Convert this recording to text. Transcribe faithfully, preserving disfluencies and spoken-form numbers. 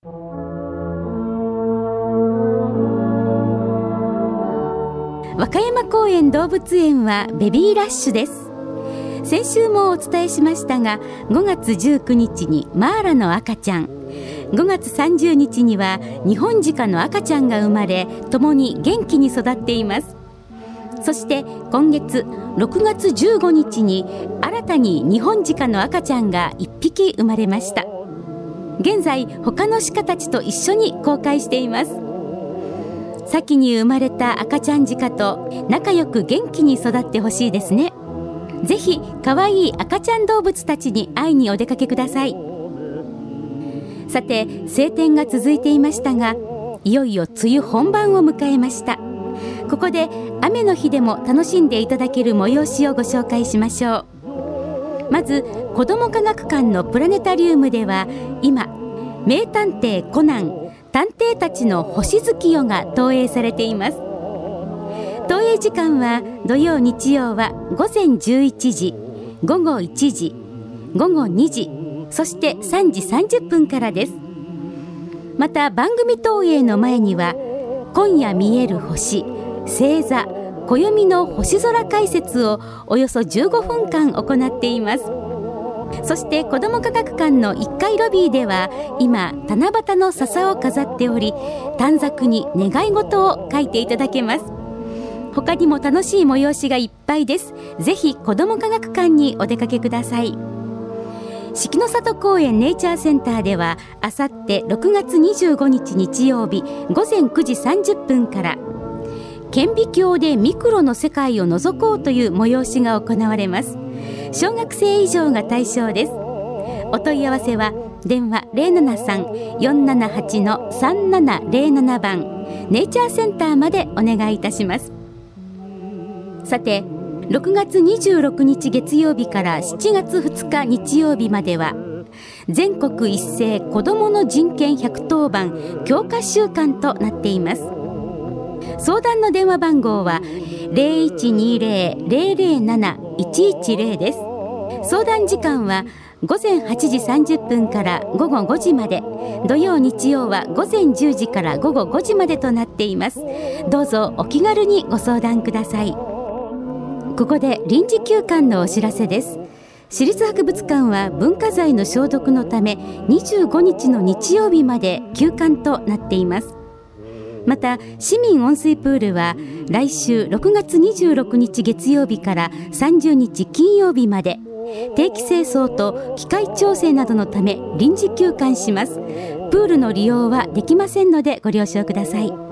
和歌山公園動物園はベビーラッシュです。先週もお伝えしましたが、ごがつじゅうくにちにマーラの赤ちゃん、ごがつさんじゅうにちにはニホンジカの赤ちゃんが生まれ、ともに元気に育っています。そして今月ろくがつじゅうごにちに新たにニホンジカの赤ちゃんがいっぴき生まれました。現在他の鹿たちと一緒に公開しています。先に生まれた赤ちゃん鹿と仲良く元気に育ってほしいですね。ぜひ可愛い赤ちゃん動物たちに会いにお出かけください。さて、晴天が続いていましたが、いよいよ梅雨本番を迎えました。ここで雨の日でも楽しんでいただける催しをご紹介しましょう。まず子ども科学館のプラネタリウムでは、今名探偵コナン、探偵たちの星月夜が投影されています。投影時間は土曜日曜はごぜんじゅういちじ、ごごいちじ、ごごにじ、そしてさんじさんじゅっぷんからです。また番組投影の前には今夜見える星、星座、暦の星空解説をおよそじゅうごふんかん行っています。そして子ども科学館のいっかいロビーでは今七夕の笹を飾っており、短冊に願い事を書いていただけます。他にも楽しい催しがいっぱいです。ぜひ子ども科学館にお出かけください。四季の里公園ネイチャーセンターではあさってろくがつにじゅうごにち日曜日ごぜんくじさんじゅっぷんから顕微鏡でミクロの世界を覗こうという催しが行われます。小学生以上が対象です。お問い合わせは電話 ゼロななさん よんななはち さんななゼロなな 番ネイチャーセンターまでお願いいたします。さて、ろくがつにじゅうろくにち月曜日からしちがつふつか日曜日までは全国一斉子どもの人権ひゃくとおばん強化週間となっています。相談の電話番号は ゼロいちにゼロ ゼロゼロなないちいちゼロ です。相談時間はごぜんはちじさんじゅっぷんからごごごじまで、土曜日曜はごぜんじゅうじからごごごじまでとなっています。どうぞお気軽にご相談ください。ここで臨時休館のお知らせです。市立博物館は文化財の消毒のためにじゅうごにちの日曜日まで休館となっています。また市民温水プールは来週ろくがつにじゅうろくにち月曜日からさんじゅうにち金曜日まで定期清掃と機械調整などのため臨時休館します。プールの利用はできませんのでご了承ください。